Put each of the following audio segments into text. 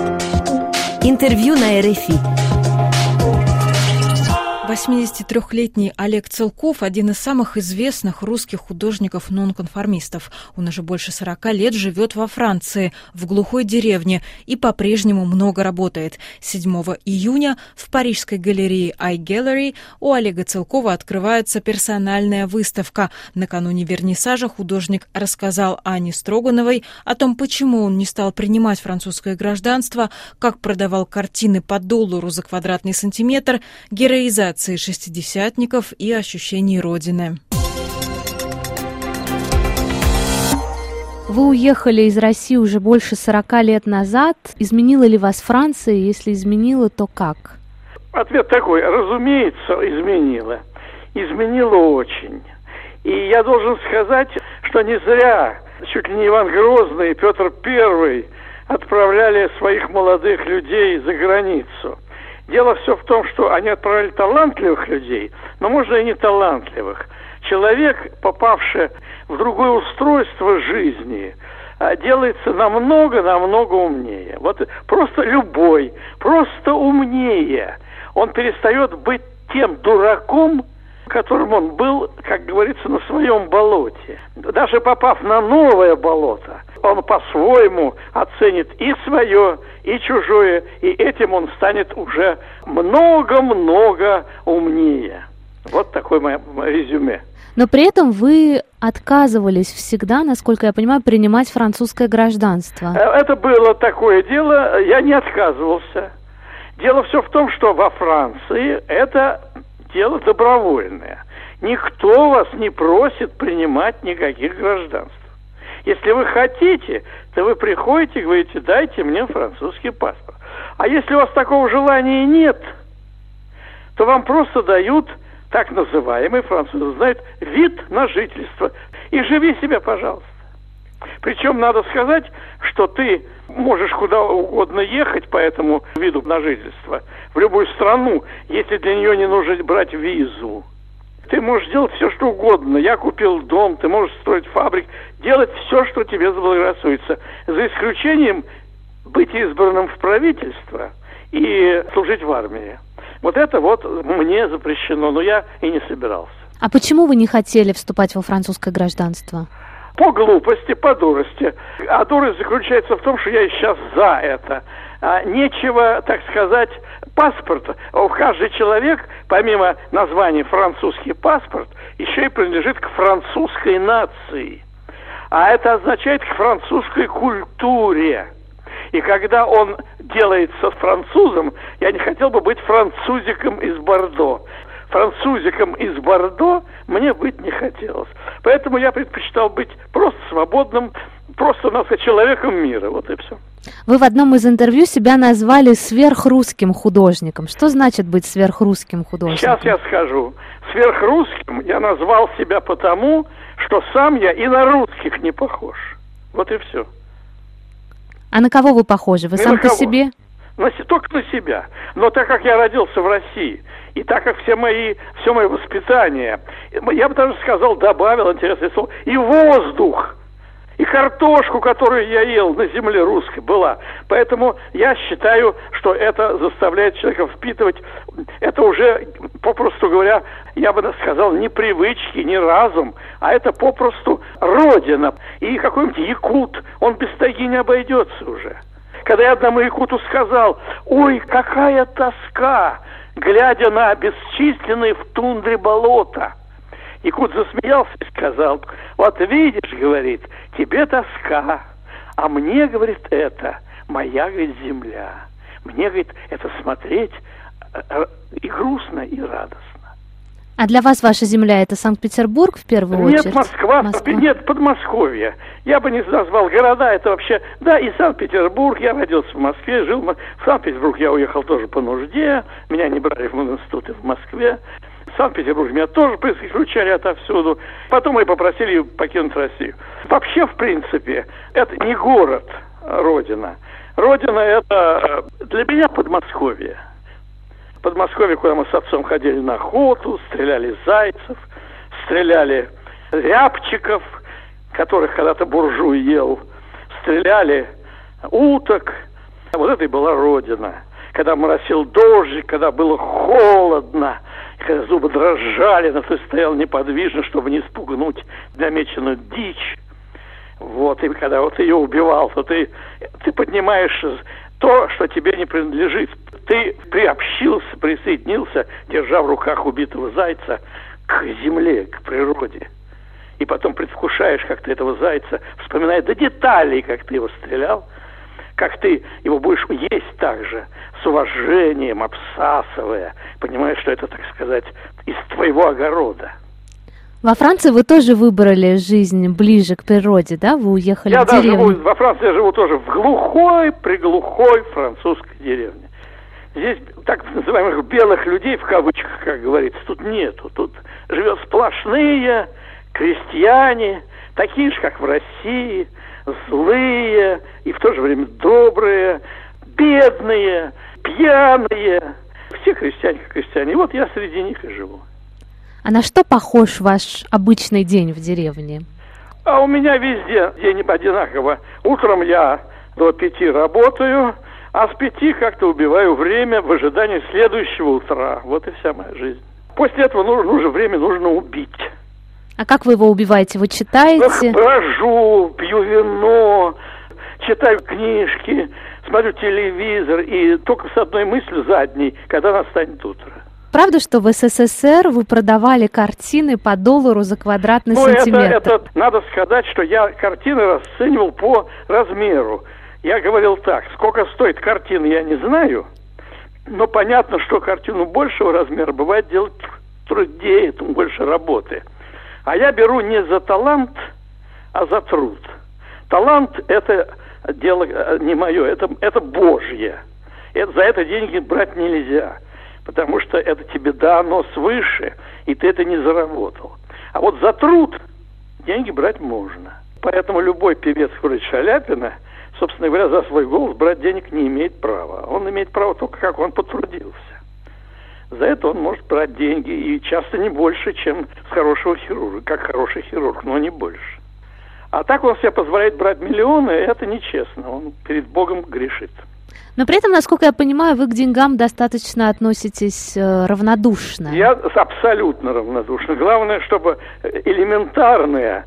Интервью на РФИ. 83-летний Олег Целков – один из самых известных русских художников-нонконформистов. Он уже больше 40 лет живет во Франции, в глухой деревне, и по-прежнему много работает. 7 июня в парижской галерее iGallery у Олега Целкова открывается персональная выставка. Накануне вернисажа художник рассказал Ане Строгановой о том, почему он не стал принимать французское гражданство, как продавал картины по $1 за квадратный сантиметр, героизации шестидесятников и ощущений Родины. Вы уехали из России уже больше 40 лет назад. Изменила ли вас Франция? Если изменила, то как? Ответ такой. Разумеется, изменила. Изменила очень. И я должен сказать, что не зря чуть ли не Иван Грозный и Петр I отправляли своих молодых людей за границу. Дело все в том, что они отправляли талантливых людей, но можно и не талантливых. Человек, попавший в другое устройство жизни, делается намного умнее. Вот просто любой, просто умнее. Он перестает быть тем дураком, которым он был, как говорится, на своем болоте. Даже попав на новое болото, он по-своему оценит и свое, и чужое, и этим он станет уже много умнее. Вот такое мое резюме. Но при этом вы отказывались всегда, насколько я понимаю, принимать французское гражданство. Это было такое дело, я не отказывался. Дело все в том, что во Франции это дело добровольное. Никто вас не просит принимать никаких гражданств. Если вы хотите, то вы приходите и говорите: дайте мне французский паспорт. А если у вас такого желания нет, то вам просто дают так называемый, французы знают, вид на жительство. И живи себе, пожалуйста. Причем надо сказать, что ты можешь куда угодно ехать по этому виду на жительство, в любую страну, если для нее не нужно брать визу. Ты можешь делать все, что угодно. Я купил дом, ты можешь строить фабрик, делать все, что тебе заблагорассудится. За исключением быть избранным в правительство и служить в армии. Вот это вот мне запрещено, но я и не собирался. А почему вы не хотели вступать во французское гражданство? По глупости, по дурости. А дурость заключается в том, что я сейчас за это. Нечего, так сказать, паспорт. Каждый человек, помимо названия французский паспорт, еще и принадлежит к французской нации. А это означает к французской культуре. И когда он делается французом, я не хотел бы быть французиком из Бордо. Французиком из Бордо мне быть не хотелось. Поэтому я предпочитал быть просто свободным, просто, надо сказать, человеком мира. Вот и все. Вы в одном из интервью себя назвали сверхрусским художником. Что значит быть сверхрусским художником? Сейчас я скажу. Сверхрусским я назвал себя потому, что сам я и на русских не похож. Вот и все. А на кого вы похожи? Вы сам по себе? Только на себя. Но так как я родился в России, и так как все мое воспитание, я бы даже сказал, добавил интересное слово, и воздух, и картошку, которую я ел на земле русской, была. Поэтому я считаю, что это заставляет человека впитывать, это уже, попросту говоря, я бы сказал, не привычки, не разум, а это попросту родина. И какой-нибудь якут, он без тайги не обойдется уже. Когда я одному якуту сказал: ой, какая тоска, глядя на бесчисленные в тундре болота. Якут засмеялся и сказал: вот видишь, говорит, тебе тоска, а мне, говорит, это моя, говорит, земля. Мне, говорит, это смотреть и грустно, и радостно. А для вас ваша земля — это Санкт-Петербург в первую очередь? Нет, Москва. Нет, Подмосковье. Я бы не назвал города, это вообще... Да, и Санкт-Петербург, я родился в Москве, жил в Санкт-Петербург, я уехал тоже по нужде, меня не брали в институты в Москве. В Санкт-Петербурге меня тоже исключали отовсюду. Потом мы попросили покинуть Россию. Вообще, в принципе, это не город, родина. Родина — это для меня Подмосковье. Подмосковье, куда мы с отцом ходили на охоту, стреляли зайцев, стреляли рябчиков, которых когда-то буржуй ел, стреляли уток, Вот это и была родина. Когда моросил дождик, когда было холодно, когда зубы дрожали, но ты стоял неподвижно, чтобы не спугнуть намеченную дичь. Вот, и когда вот ее убивал, то ты поднимаешь то, что тебе не принадлежит. Ты приобщился, присоединился, держа в руках убитого зайца, к земле, к природе. И потом предвкушаешь, как ты этого зайца, вспоминая до деталей, как ты его стрелял, как ты его будешь есть так же, с уважением, обсасывая, понимаешь, что это, так сказать, из твоего огорода. Во Франции вы тоже выбрали жизнь ближе к природе, да? Вы уехали в деревню. Во Франции я живу тоже в глухой французской деревне. Здесь так называемых белых людей, в кавычках, как говорится, тут нету. Тут живет сплошные крестьяне, такие же, как в России, злые и в то же время добрые, бедные, пьяные. Все крестьяне, как крестьяне. И вот я среди них и живу. А на что похож ваш обычный день в деревне? А у меня везде день одинаково. Утром я до 5 работаю, а с 5 как-то убиваю время в ожидании следующего утра. Вот и вся моя жизнь. После этого нужно убить. А как вы его убиваете? Вы читаете? Брожу, пью вино, читаю книжки, смотрю телевизор и только с одной мыслью задней, когда настанет утро. Правда, что в СССР вы продавали картины по $1 за квадратный сантиметр? Это надо сказать, что я картины расценивал по размеру. Я говорил так, сколько стоит картина, я не знаю, но понятно, что картину большего размера бывает делать труднее, там больше работы. А я беру не за талант, а за труд. Талант – это дело не мое, это Божье. За это деньги брать нельзя. Потому что это тебе дано свыше, и ты это не заработал. А вот за труд деньги брать можно. Поэтому любой певец, вроде Шаляпина, собственно говоря, за свой голос брать денег не имеет права. Он имеет право только как он потрудился. За это он может брать деньги, и часто не больше, чем с хорошего хирурга, как хороший хирург, но не больше. А так он себе позволяет брать миллионы, и это нечестно. Он перед Богом грешит. Но при этом, насколько я понимаю, вы к деньгам достаточно относитесь равнодушно. Я абсолютно равнодушен. Главное, чтобы элементарные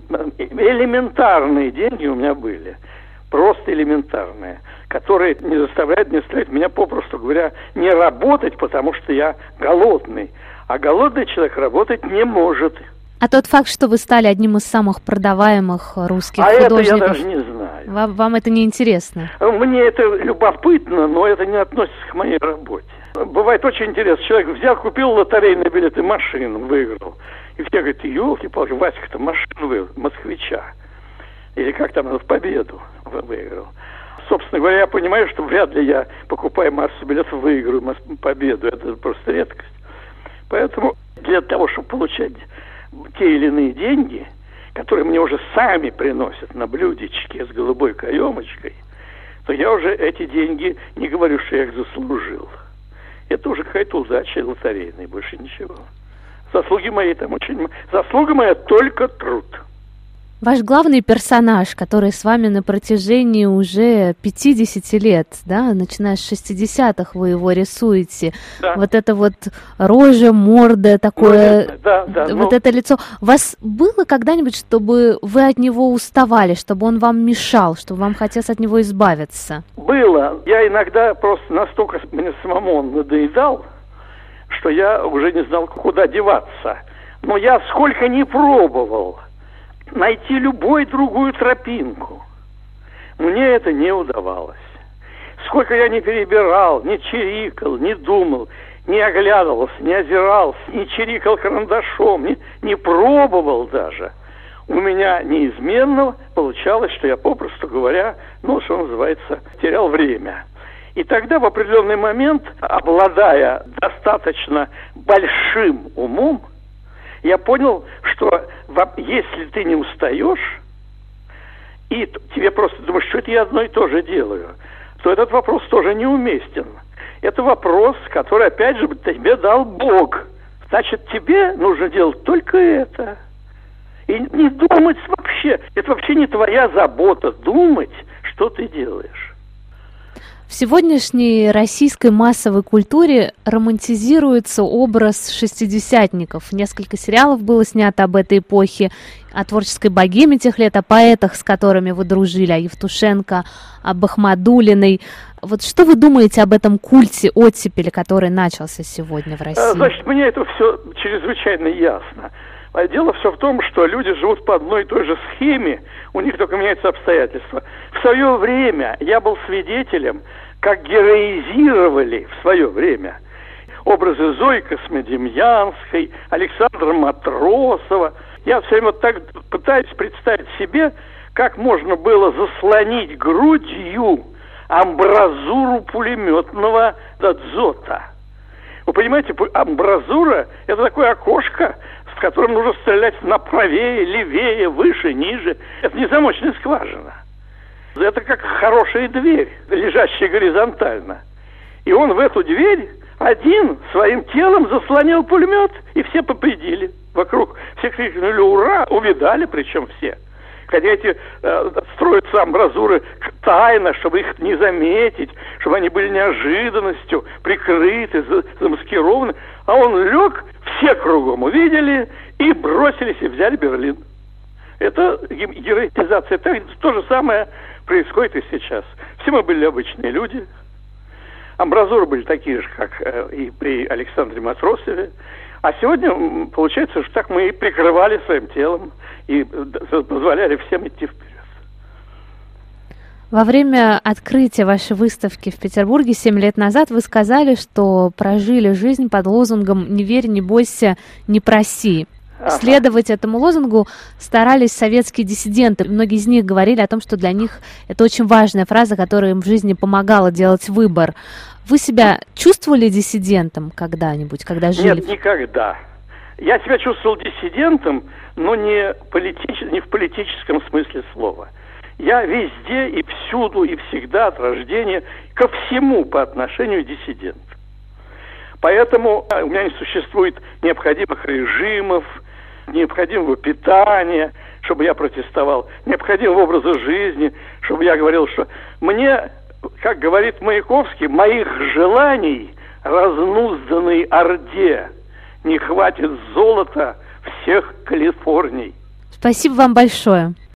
деньги у меня были. Просто элементарные. Которые не заставляют меня, попросту говоря, не работать, потому что я голодный. А голодный человек работать не может. А тот факт, что вы стали одним из самых продаваемых русских художников... это я даже не знаю. Вам это не интересно? Мне это любопытно, но это не относится к моей работе. Бывает очень интересно. Человек взял, купил лотерейный билет и машину выиграл. И все говорят, елки-палки, Васька-то машину выиграл, москвича. Или как там, в Победу выиграл. Собственно говоря, я понимаю, что вряд ли я, покупая массу билетов, выиграю Победу. Это просто редкость. Поэтому для того, чтобы получать те или иные деньги, которые мне уже сами приносят на блюдечке с голубой каемочкой, то я уже эти деньги не говорю, что я их заслужил. Это уже какая-то удача лотерейная, больше ничего. Заслуга моя только труд. Ваш главный персонаж, который с вами на протяжении уже 50 лет, да, начиная с 60-х вы его рисуете. Да. Вот это вот рожа, морда, такое, это лицо. У вас было когда-нибудь, чтобы вы от него уставали, чтобы он вам мешал, чтобы вам хотелось от него избавиться? Было. Я иногда просто настолько мне самому он надоедал, что я уже не знал, куда деваться. Но я сколько ни пробовал найти любую другую тропинку, мне это не удавалось. Сколько я не перебирал, не чирикал, не думал, не оглядывался, не озирался, не чирикал карандашом, не пробовал даже, у меня неизменно получалось, что я, попросту говоря, что называется, терял время. И тогда в определенный момент, обладая достаточно большим умом, я понял, что если ты не устаешь, и тебе просто думаешь, что это я одно и то же делаю, то этот вопрос тоже неуместен. Это вопрос, который, опять же, тебе дал Бог. Значит, тебе нужно делать только это. И не думать вообще. Это вообще не твоя забота думать, что ты делаешь. В сегодняшней российской массовой культуре романтизируется образ шестидесятников. Несколько сериалов было снято об этой эпохе, о творческой богеме тех лет, о поэтах, с которыми вы дружили, о Евтушенко, об Ахмадулиной. Вот что вы думаете об этом культе оттепели, который начался сегодня в России? Значит, мне это все чрезвычайно ясно. Дело все в том, что люди живут по одной и той же схеме, у них только меняются обстоятельства. В свое время я был свидетелем, как героизировали в свое время образы Зои Космодемьянской, Александра Матросова. Я все время так пытаюсь представить себе, как можно было заслонить грудью амбразуру пулеметного дзота. Вы понимаете, амбразура – это такое окошко, с которым нужно стрелять направее, левее, выше, ниже. Это не замочная скважина. Это как хорошая дверь, лежащая горизонтально. И он в эту дверь один своим телом заслонял пулемет, и все победили. Вокруг все крикнули «Ура!», увидали, причем все. Хотя эти строятся амбразуры тайно, чтобы их не заметить, чтобы они были неожиданностью, прикрыты, замаскированы. А он лег, все кругом увидели и бросились и взяли Берлин. Это героизация. То же самое происходит и сейчас. Все мы были обычные люди. Амбразуры были такие же, как и при Александре Матросове. А сегодня получается, что так мы и прикрывали своим телом и позволяли всем идти вперед. Во время открытия вашей выставки в Петербурге 7 лет назад вы сказали, что прожили жизнь под лозунгом «Не верь, не бойся, не проси». Следовать этому лозунгу старались советские диссиденты. Многие из них говорили о том, что для них это очень важная фраза, которая им в жизни помогала делать выбор. Вы себя чувствовали диссидентом когда-нибудь, когда жили? Нет, никогда. Я себя чувствовал диссидентом, но не в политическом смысле слова. Я везде и всюду и всегда от рождения ко всему по отношению к диссиденту. Поэтому у меня не существует необходимых режимов, необходимого питания, чтобы я протестовал, необходимого образа жизни, чтобы я говорил, что мне, как говорит Маяковский, моих желаний разнузданной орде не хватит золота всех Калифорний. Спасибо вам большое.